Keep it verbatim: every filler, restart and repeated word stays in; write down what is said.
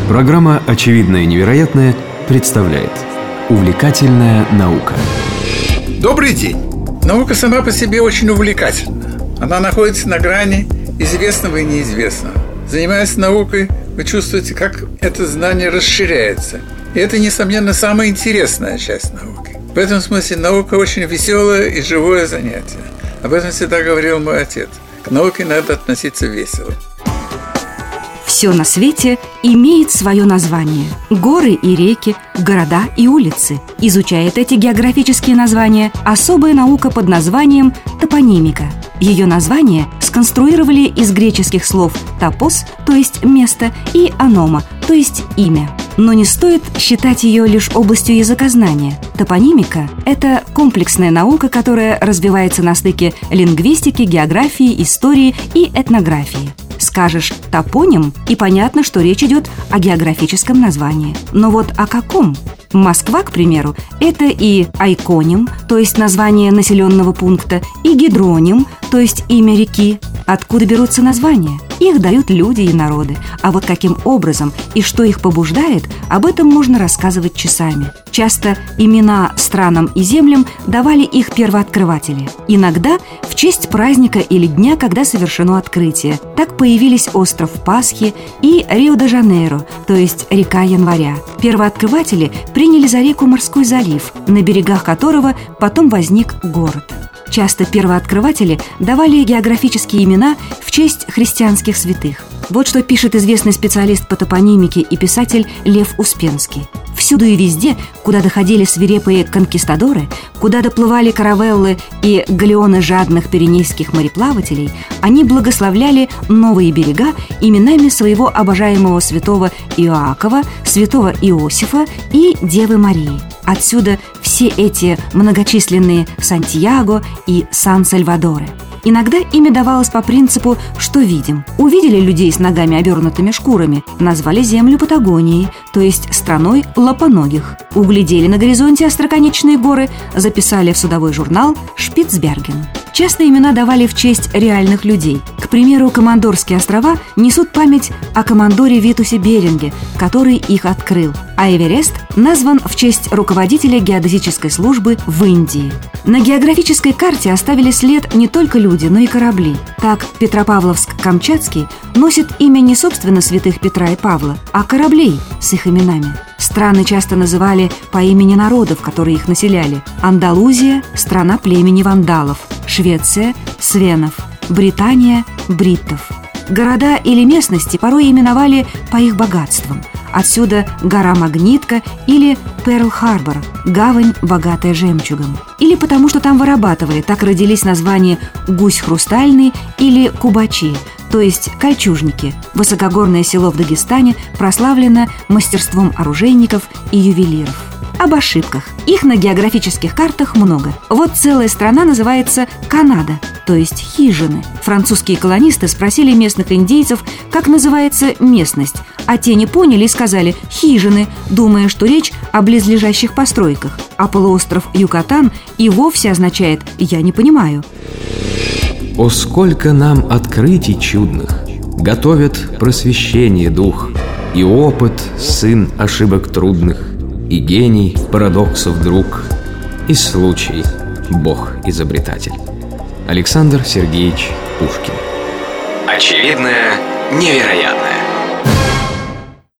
Программа «Очевидное и невероятное» представляет «Увлекательная наука». Добрый день! Наука сама по себе очень увлекательна. Она находится на грани известного и неизвестного. Занимаясь наукой, вы чувствуете, как это знание расширяется. И это, несомненно, самая интересная часть науки. В этом смысле наука очень веселое и живое занятие. Об этом всегда говорил мой отец. К науке надо относиться весело. Все на свете имеет свое название. Горы и реки, города и улицы. Изучает эти географические названия особая наука под названием топонимика. Ее название сконструировали из греческих слов «топос», то есть «место», и «онома», то есть «имя». Но не стоит считать ее лишь областью языкознания. Топонимика – это комплексная наука, которая развивается на стыке лингвистики, географии, истории и этнографии. Скажешь «топоним» – и понятно, что речь идет о географическом названии. Но вот о каком? Москва, к примеру, это и айконим, то есть название населенного пункта, и гидроним, то есть имя реки. Откуда берутся названия? Их дают люди и народы. А вот каким образом и что их побуждает, об этом можно рассказывать часами. Часто имена странам и землям давали их первооткрыватели. Иногда в честь праздника или дня, когда совершено открытие. Так появились остров Пасхи и Рио-де-Жанейро, то есть река Января. Первооткрыватели приняли за реку морской залив, на берегах которого потом возник город. Часто первооткрыватели давали географические имена в честь христианских святых. Вот что пишет известный специалист по топонимике и писатель Лев Успенский. Всюду и везде, куда доходили свирепые конкистадоры, куда доплывали каравеллы и галеоны жадных пиренейских мореплавателей, они благословляли новые берега именами своего обожаемого святого Иоакова, святого Иосифа и Девы Марии. Отсюда все эти многочисленные Сантьяго и Сан-Сальвадоры. Иногда имя давалось по принципу «что видим». Увидели людей с ногами, обернутыми шкурами, назвали землю Патагонией, то есть страной лапоногих. Углядели на горизонте остроконечные горы, записали в судовой журнал «Шпицберген». Часто имена давали в честь реальных людей. К примеру, Командорские острова несут память о командоре Витусе Беринге, который их открыл, а Эверест назван в честь руководителя геодезической службы в Индии. На географической карте оставили след не только люди, но и корабли. Так, Петропавловск-Камчатский носит имя не собственно святых Петра и Павла, а кораблей с их именами. Страны часто называли по имени народов, которые их населяли. Андалузия – страна племени вандалов, Швеция – свенов, Британия – бриттов. Города или местности порой именовали по их богатствам. Отсюда гора Магнитка или Перл-Харбор – гавань, богатая жемчугом. Или потому, что там вырабатывали, так родились названия Гусь Хрустальный или Кубачи, то есть кольчужники. Высокогорное село в Дагестане прославлено мастерством оружейников и ювелиров. Об ошибках. Их на географических картах много. Вот целая страна называется Канада, то есть хижины. Французские колонисты спросили местных индейцев, как называется местность, а те не поняли и сказали «хижины», думая, что речь о близлежащих постройках. А полуостров Юкатан и вовсе означает «я не понимаю». О, сколько нам открытий чудных готовят просвещение дух, и опыт сын ошибок трудных, и гений парадоксов друг, и случай Бог-изобретатель. Александр Сергеевич Пушкин. Очевидное невероятное.